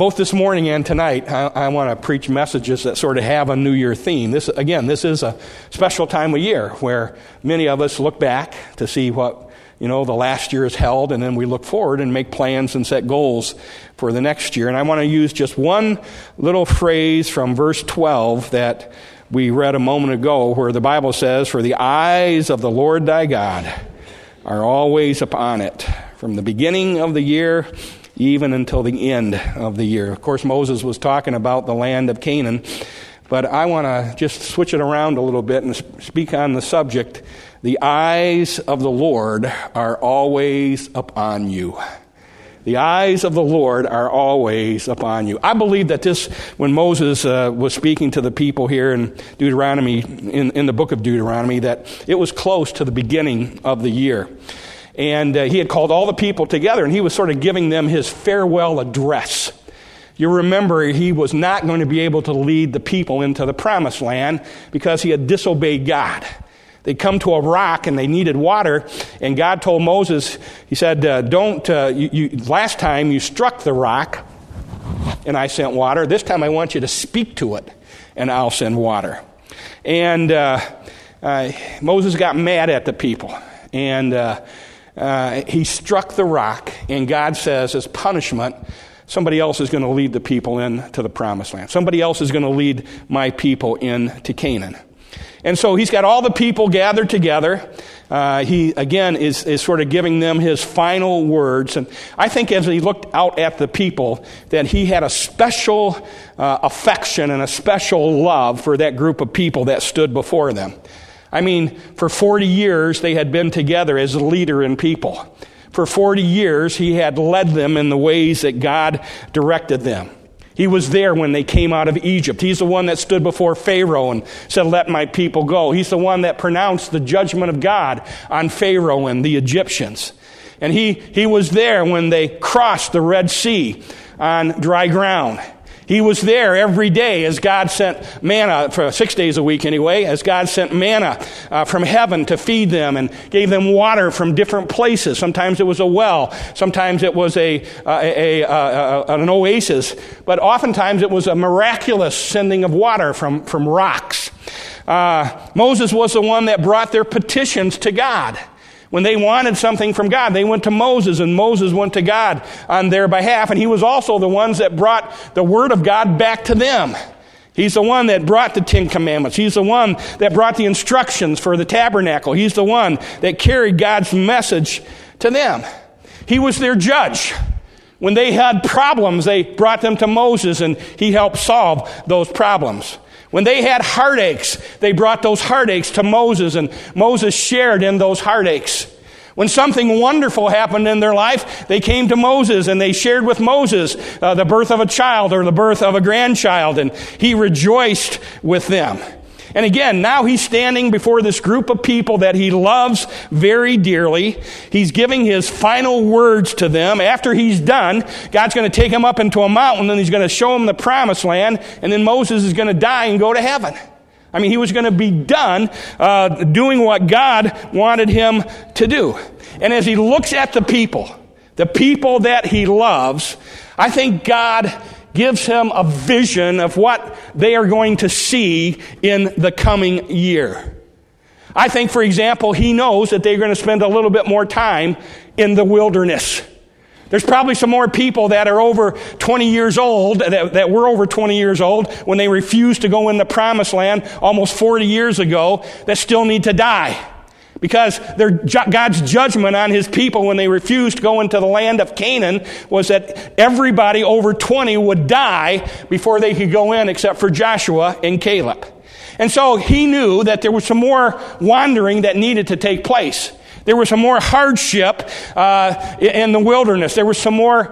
Both this morning and tonight, I want to preach messages that sort of have a New Year theme. This is a special time of year where many of us look back to see what, the last year has held, and then we look forward and make plans and set goals for the next year. And I want to use just one little phrase from verse 12 that we read a moment ago, where the Bible says, "For the eyes of the Lord thy God are always upon it, from the beginning of the year even until the end of the year." Of course, Moses was talking about the land of Canaan, but I want to just switch it around a little bit and speak on the subject, the eyes of the Lord are always upon you. The eyes of the Lord are always upon you. I believe that this, when Moses was speaking to the people here in Deuteronomy, in the book of Deuteronomy, that it was close to the beginning of the year. And he had called all the people together, and he was sort of giving them his farewell address. You remember, he was not going to be able to lead the people into the promised land because he had disobeyed God. They'd come to a rock and they needed water, and God told Moses, he said, last time you struck the rock and I sent water. This time I want you to speak to it and I'll send water. And Moses got mad at the people, and he struck the rock, and God says, as punishment, somebody else is going to lead the people into the promised land. Somebody else is going to lead my people into Canaan. And so he's got all the people gathered together. He, again, is sort of giving them his final words. And I think as he looked out at the people, that he had a special affection and a special love for that group of people that stood before them. I mean, for 40 years, they had been together as a leader in people. For 40 years, he had led them in the ways that God directed them. He was there when they came out of Egypt. He's the one that stood before Pharaoh and said, "Let my people go." He's the one that pronounced the judgment of God on Pharaoh and the Egyptians. And he was there when they crossed the Red Sea on dry ground. He was there every day as God sent manna, for 6 days a week anyway, as God sent manna from heaven to feed them and gave them water from different places. Sometimes it was a well, sometimes it was an oasis, but oftentimes it was a miraculous sending of water from rocks. Moses was the one that brought their petitions to God. When they wanted something from God, they went to Moses, and Moses went to God on their behalf. And he was also the ones that brought the Word of God back to them. He's the one that brought the 10 Commandments. He's the one that brought the instructions for the tabernacle. He's the one that carried God's message to them. He was their judge. When they had problems, they brought them to Moses, and he helped solve those problems. When they had heartaches, they brought those heartaches to Moses, and Moses shared in those heartaches. When something wonderful happened in their life, they came to Moses, and they shared with Moses the birth of a child or the birth of a grandchild, and he rejoiced with them. And again, now he's standing before this group of people that he loves very dearly. He's giving his final words to them. After he's done, God's going to take him up into a mountain, and he's going to show him the promised land, and then Moses is going to die and go to heaven. I mean, he was going to be done doing what God wanted him to do. And as he looks at the people that he loves, I think God gives him a vision of what they are going to see in the coming year. I think, for example, he knows that they're going to spend a little bit more time in the wilderness. There's probably some more people that are over 20 years old, that were over 20 years old when they refused to go in the promised land almost 40 years ago, that still need to die. Because God's judgment on his people when they refused to go into the land of Canaan was that everybody over 20 would die before they could go in, except for Joshua and Caleb. And so he knew that there was some more wandering that needed to take place. There was some more hardship in the wilderness. There was some more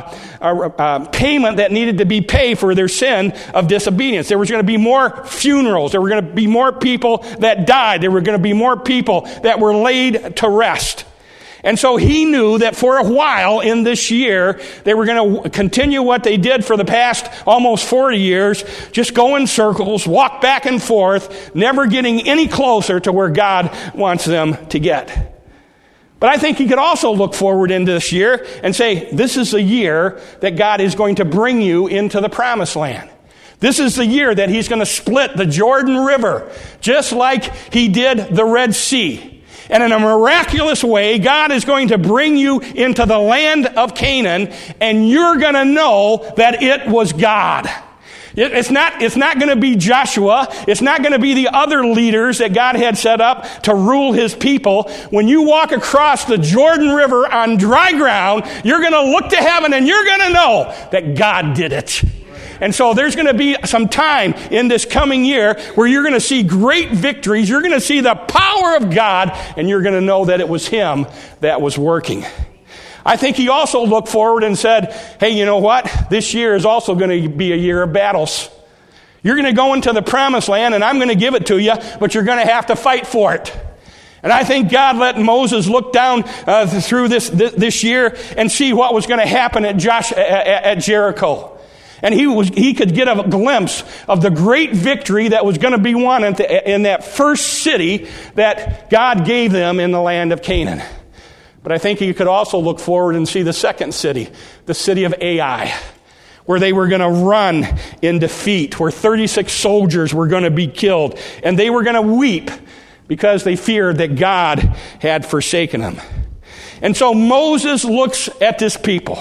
payment that needed to be paid for their sin of disobedience. There was going to be more funerals. There were going to be more people that died. There were going to be more people that were laid to rest. And so he knew that for a while in this year, they were going to continue what they did for the past almost 40 years, just go in circles, walk back and forth, never getting any closer to where God wants them to get. But I think he could also look forward into this year and say, this is the year that God is going to bring you into the promised land. This is the year that he's going to split the Jordan River, just like he did the Red Sea. And in a miraculous way, God is going to bring you into the land of Canaan, and you're going to know that it was God. It's not going to be Joshua. It's not going to be the other leaders that God had set up to rule his people. When you walk across the Jordan River on dry ground, you're going to look to heaven and you're going to know that God did it. And so there's going to be some time in this coming year where you're going to see great victories. You're going to see the power of God, and you're going to know that it was him that was working. I think he also looked forward and said, hey, you know what? This year is also going to be a year of battles. You're going to go into the promised land, and I'm going to give it to you, but you're going to have to fight for it. And I think God let Moses look down through this year and see what was going to happen at Jericho. And he could get a glimpse of the great victory that was going to be won in that first city that God gave them in the land of Canaan. But I think he could also look forward and see the second city, the city of Ai, where they were going to run in defeat, where 36 soldiers were going to be killed, and they were going to weep because they feared that God had forsaken them. And so Moses looks at this people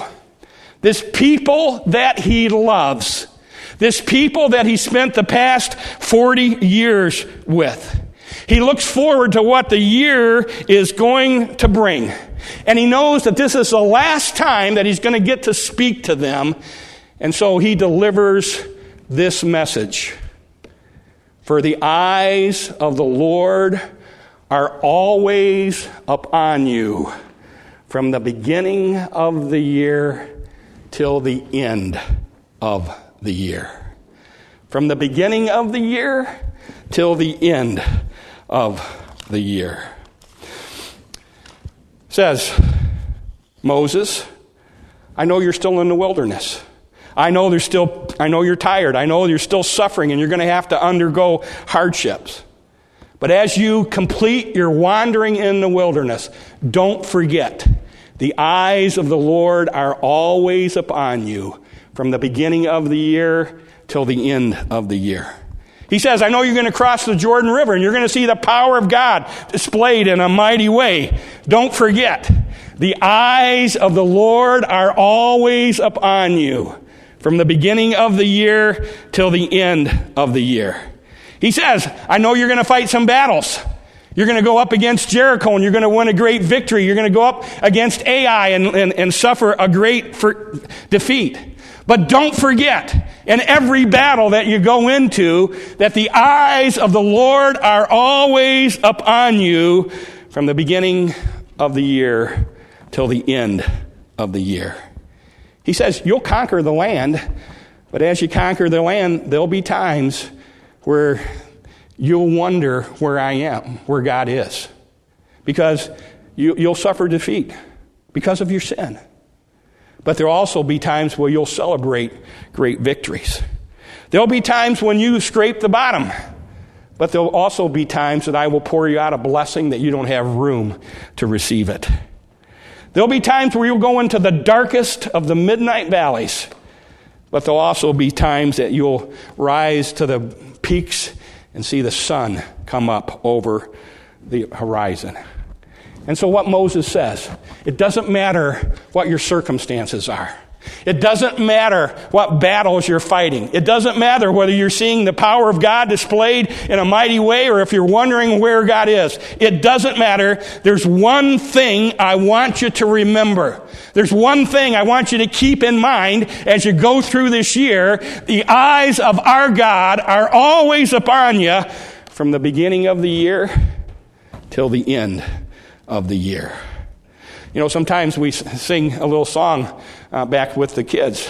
that he loves, this people that he spent the past 40 years with. He looks forward to what the year is going to bring. And he knows that this is the last time that he's going to get to speak to them. And so he delivers this message. For the eyes of the Lord are always upon you, from the beginning of the year till the end of the year. From the beginning of the year till the end of the year. Says, Moses, I know you're still in the wilderness. I know you're tired. I know you're still suffering and you're going to have to undergo hardships. But as you complete your wandering in the wilderness, don't forget, the eyes of the Lord are always upon you, from the beginning of the year till the end of the year. He says, I know you're going to cross the Jordan River and you're going to see the power of God displayed in a mighty way. Don't forget, the eyes of the Lord are always upon you, from the beginning of the year till the end of the year. He says, I know you're going to fight some battles. You're going to go up against Jericho and you're going to win a great victory. You're going to go up against Ai and suffer a great defeat. But don't forget, in every battle that you go into, that the eyes of the Lord are always upon you, from the beginning of the year till the end of the year. He says, you'll conquer the land, but as you conquer the land, there'll be times where you'll wonder where I am, where God is. Because you'll suffer defeat because of your sin. But there'll also be times where you'll celebrate great victories. There'll be times when you scrape the bottom. But there'll also be times that I will pour you out a blessing that you don't have room to receive it. There'll be times where you'll go into the darkest of the midnight valleys. But there'll also be times that you'll rise to the peaks and see the sun come up over the horizon. And so what Moses says, it doesn't matter what your circumstances are. It doesn't matter what battles you're fighting. It doesn't matter whether you're seeing the power of God displayed in a mighty way or if you're wondering where God is. It doesn't matter. There's one thing I want you to remember. There's one thing I want you to keep in mind as you go through this year. The eyes of our God are always upon you, from the beginning of the year till the end of the year. You know, sometimes we sing a little song back with the kids,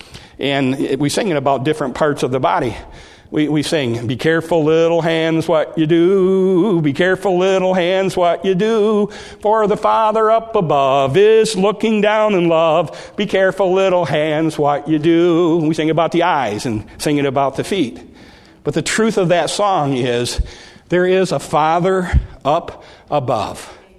and we sing it about different parts of the body. We sing, be careful little hands what you do, be careful little hands what you do, for the Father up above is looking down in love, be careful little hands what you do. We sing about the eyes and sing it about the feet. But the truth of that song is, there is a Father up above.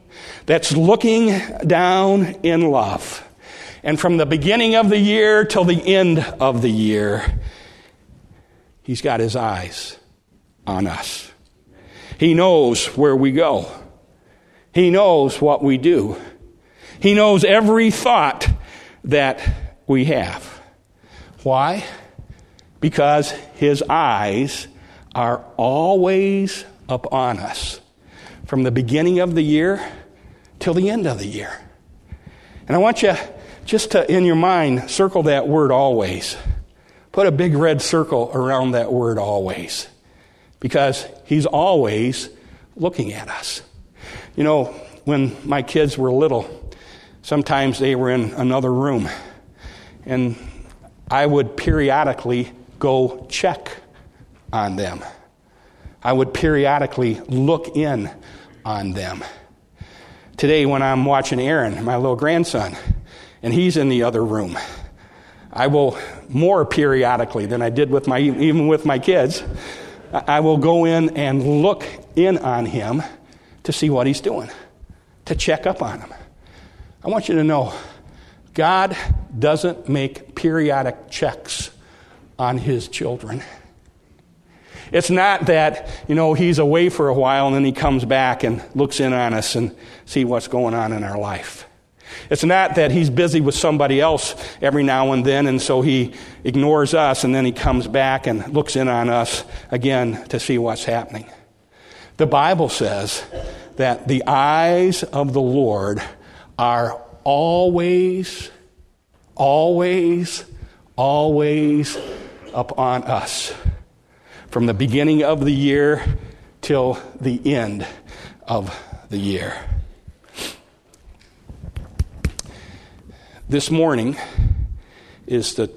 that's looking down in love. And from the beginning of the year till the end of the year, he's got his eyes on us. He knows where we go. He knows what we do. He knows every thought that we have. Why? Because his eyes are always upon us, from the beginning of the year till the end of the year. And I want you just to, in your mind, circle that word always. Put a big red circle around that word always, because he's always looking at us. You know, when my kids were little, sometimes they were in another room, and I would periodically go check on them. I would periodically look in on them. Today, when I'm watching Aaron, my little grandson, and he's in the other room, I will more periodically than I did with even with my kids, I will go in and look in on him to see what he's doing, to check up on him. I want you to know, God doesn't make periodic checks on his children. It's not that, he's away for a while and then he comes back and looks in on us and see what's going on in our life. It's not that he's busy with somebody else every now and then, and so he ignores us and then he comes back and looks in on us again to see what's happening. The Bible says that the eyes of the Lord are always, always, always upon us, from the beginning of the year till the end of the year. This morning is the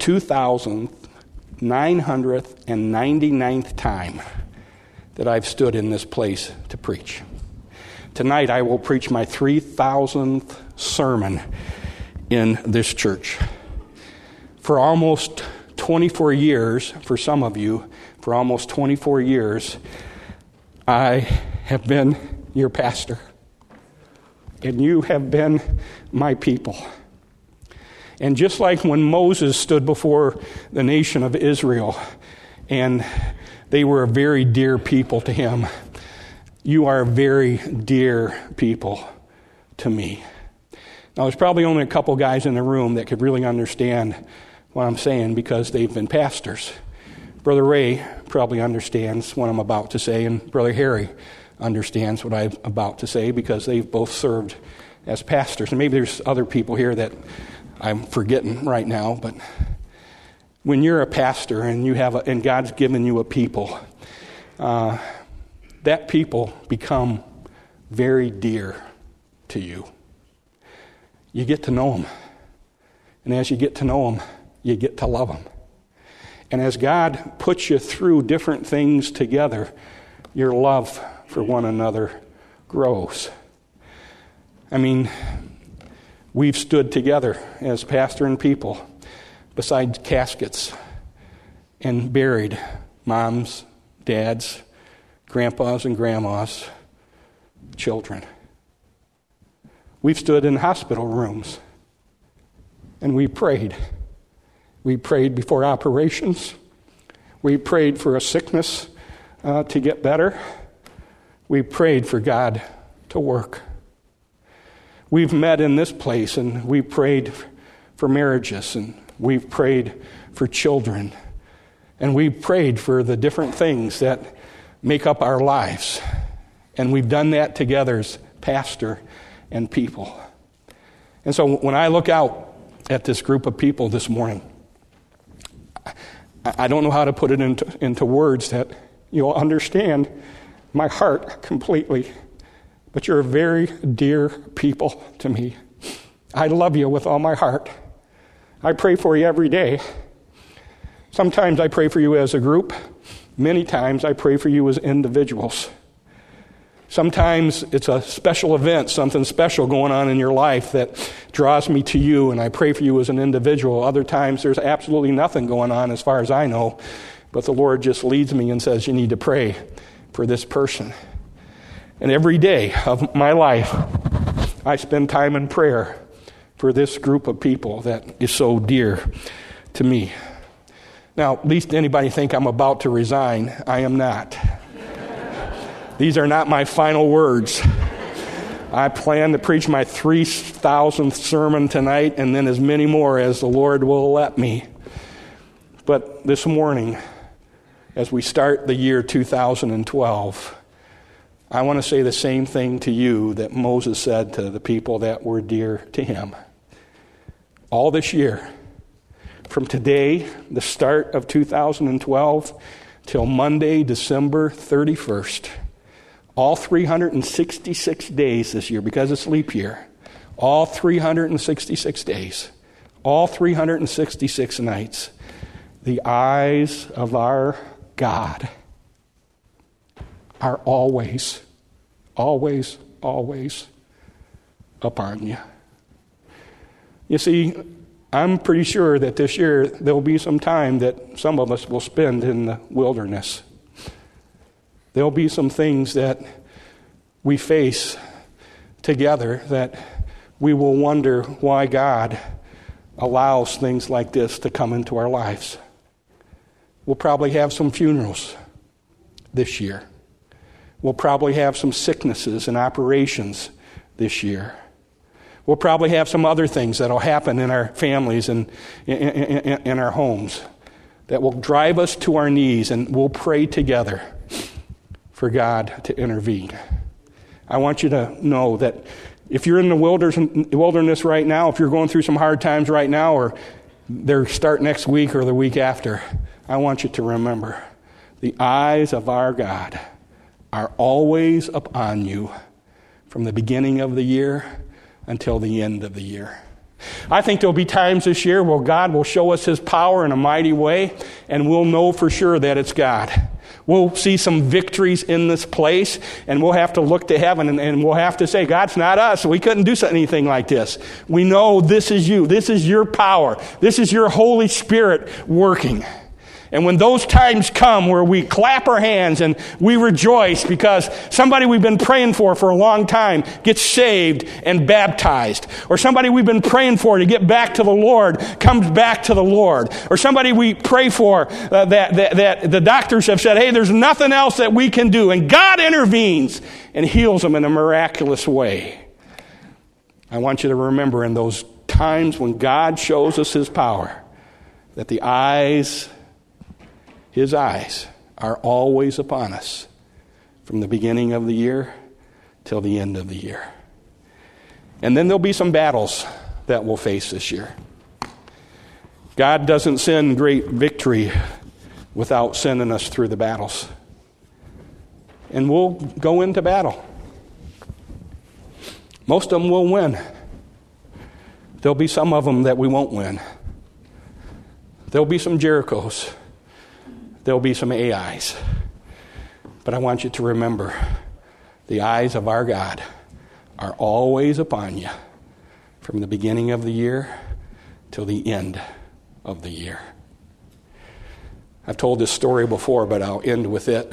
2,999th time that I've stood in this place to preach. Tonight I will preach my 3,000th sermon in this church. For almost 24 years, for some of you, for almost 24 years, I have been your pastor. And you have been my people. And just like when Moses stood before the nation of Israel, and they were a very dear people to him, you are very dear people to me. Now, there's probably only a couple guys in the room that could really understand what I'm saying because they've been pastors. Brother Ray probably understands what I'm about to say, and Brother Harry understands what I'm about to say because they've both served as pastors. And maybe there's other people here that I'm forgetting right now, but when you're a pastor and and God's given you a people, that people become very dear to you. You get to know them. And as you get to know them, you get to love them. And as God puts you through different things together, your love for one another grows. I mean, we've stood together as pastor and people beside caskets and buried moms, dads, grandpas and grandmas, children. We've stood in hospital rooms and we prayed. We prayed before operations. We prayed for a sickness to get better. We prayed for God to work. We've met in this place and we prayed for marriages, and we've prayed for children, and we've prayed for the different things that make up our lives. And we've done that together as pastor and people. And so when I look out at this group of people this morning, I don't know how to put it into words that you'll understand my heart completely. But you're very dear people to me. I love you with all my heart. I pray for you every day. Sometimes I pray for you as a group. Many times I pray for you as individuals. Sometimes it's a special event, something special going on in your life that draws me to you, and I pray for you as an individual. Other times there's absolutely nothing going on as far as I know, but the Lord just leads me and says, you need to pray for this person. And every day of my life, I spend time in prayer for this group of people that is so dear to me. Now, least anybody think I'm about to resign. I am not. These are not my final words. I plan to preach my 3,000th sermon tonight and then as many more as the Lord will let me. But this morning, as we start the year 2012, I want to say the same thing to you that Moses said to the people that were dear to him. All this year, from today, the start of 2012, till Monday, December 31st, all 366 days this year, because it's leap year, all 366 days, all 366 nights, the eyes of our God are always, always, always upon you. You see, I'm pretty sure that this year there'll be some time that some of us will spend in the wilderness. There'll be some things that we face together that we will wonder why God allows things like this to come into our lives. We'll probably have some funerals this year. We'll probably have some sicknesses and operations this year. We'll probably have some other things that will happen in our families and in our homes that will drive us to our knees, and we'll pray together for God to intervene. I want you to know that if you're in the wilderness right now, if you're going through some hard times right now, or they start next week or the week after, I want you to remember the eyes of our God are always upon you from the beginning of the year until the end of the year. I think there'll be times this year where God will show us his power in a mighty way, and we'll know for sure that it's God. We'll see some victories in this place, and we'll have to look to heaven, and we'll have to say, God's not us. We couldn't do anything like this. We know this is you. This is your power. This is your Holy Spirit working. And when those times come where we clap our hands and we rejoice because somebody we've been praying for a long time gets saved and baptized, or somebody we've been praying for to get back to the Lord comes back to the Lord, or somebody we pray for that the doctors have said, hey, there's nothing else that we can do, and God intervenes and heals them in a miraculous way. I want you to remember in those times when God shows us his power that his eyes are always upon us from the beginning of the year till the end of the year. And then there'll be some battles that we'll face this year. God doesn't send great victory without sending us through the battles. And we'll go into battle. Most of them will win. There'll be some of them that we won't win. There'll be some Jerichos. There'll be some AIs. But I want you to remember, the eyes of our God are always upon you from the beginning of the year till the end of the year. I've told this story before, but I'll end with it.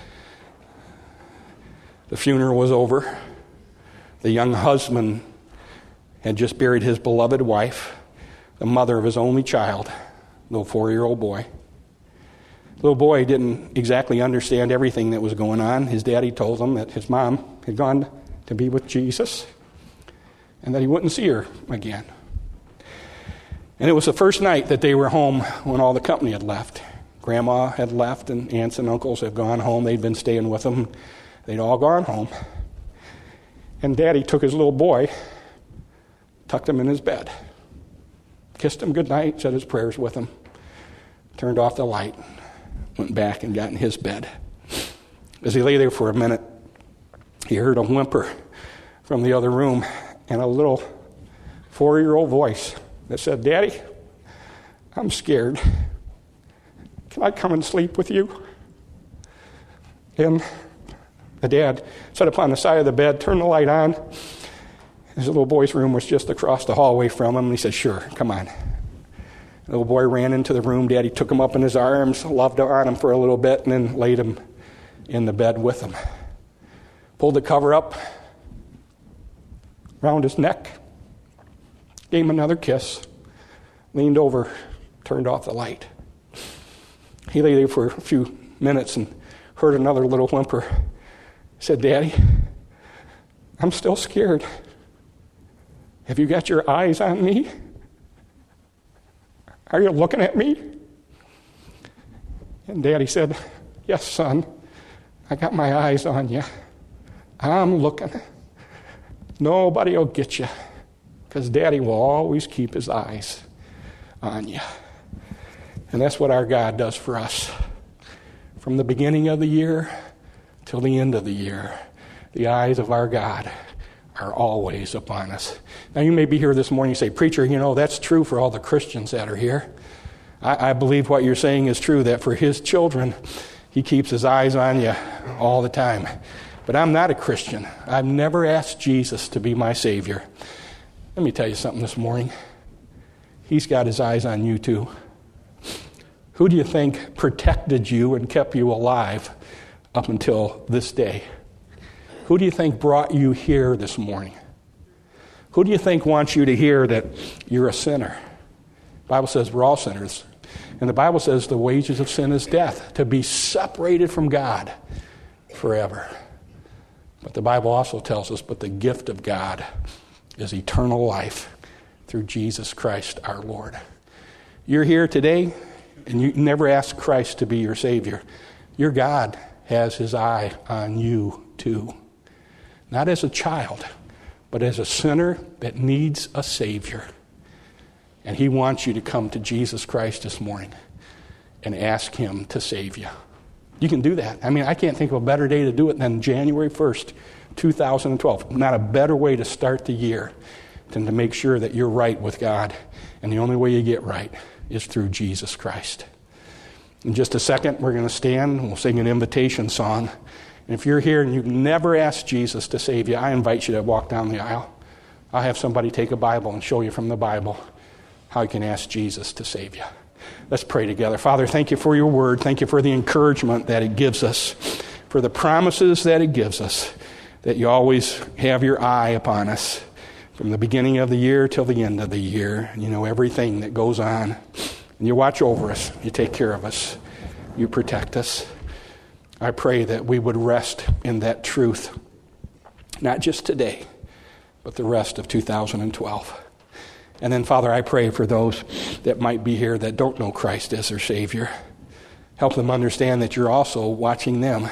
The funeral was over. The young husband had just buried his beloved wife, the mother of his only child, little 4-year-old boy. Little boy didn't exactly understand everything that was going on. His daddy told him that his mom had gone to be with Jesus and that he wouldn't see her again. And it was the first night that they were home when all the company had left. Grandma had left and aunts and uncles had gone home. They'd been staying with them. They'd all gone home. And Daddy took his little boy, tucked him in his bed, kissed him goodnight, said his prayers with him, turned off the light, went back and got in his bed. As he lay there for a minute, he heard a whimper from the other room and a little 4-year-old voice that said, Daddy, I'm scared. Can I come and sleep with you? And the dad sat up on the side of the bed, turned the light on. His little boy's room was just across the hallway from him, and he said, sure, come on. The little boy ran into the room. Daddy took him up in his arms, loved on him for a little bit, and then laid him in the bed with him. Pulled the cover up, around his neck, gave him another kiss, leaned over, turned off the light. He lay there for a few minutes and heard another little whimper. He said, "Daddy, I'm still scared. Have you got your eyes on me? Are you looking at me?" And Daddy said, "Yes, son, I got my eyes on you. I'm looking. Nobody will get you because Daddy will always keep his eyes on you." And that's what our God does for us. From the beginning of the year till the end of the year, the eyes of our God are always upon us. Now you may be here this morning and say, "Preacher, that's true for all the Christians that are here." I believe what you're saying is true, that for his children, he keeps his eyes on you all the time. But I'm not a Christian. I've never asked Jesus to be my Savior. Let me tell you something this morning. He's got his eyes on you too. Who do you think protected you and kept you alive up until this day? Who do you think brought you here this morning? Who do you think wants you to hear that you're a sinner? The Bible says we're all sinners. And the Bible says the wages of sin is death, to be separated from God forever. But the Bible also tells us, but the gift of God is eternal life through Jesus Christ our Lord. You're here today, and you never asked Christ to be your Savior. Your God has his eye on you too. Not as a child, but as a sinner that needs a Savior. And he wants you to come to Jesus Christ this morning and ask him to save you. You can do that. I can't think of a better day to do it than January 1st, 2012. Not a better way to start the year than to make sure that you're right with God. And the only way you get right is through Jesus Christ. In just a second, we're going to stand and we'll sing an invitation song. And if you're here and you've never asked Jesus to save you, I invite you to walk down the aisle. I'll have somebody take a Bible and show you from the Bible how you can ask Jesus to save you. Let's pray together. Father, thank you for your word. Thank you for the encouragement that it gives us, for the promises that it gives us, that you always have your eye upon us from the beginning of the year till the end of the year. You know everything that goes on. And you watch over us. You take care of us. You protect us. I pray that we would rest in that truth, not just today, but the rest of 2012. And then, Father, I pray for those that might be here that don't know Christ as their Savior. Help them understand that you're also watching them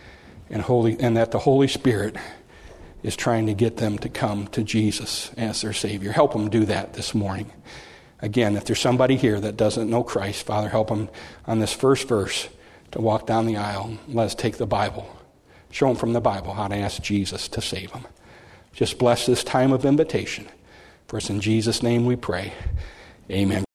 and that the Holy Spirit is trying to get them to come to Jesus as their Savior. Help them do that this morning. Again, if there's somebody here that doesn't know Christ, Father, help them on this first verse to walk down the aisle. Let us take the Bible. Show them from the Bible how to ask Jesus to save them. Just bless this time of invitation. For it's in Jesus' name we pray. Amen.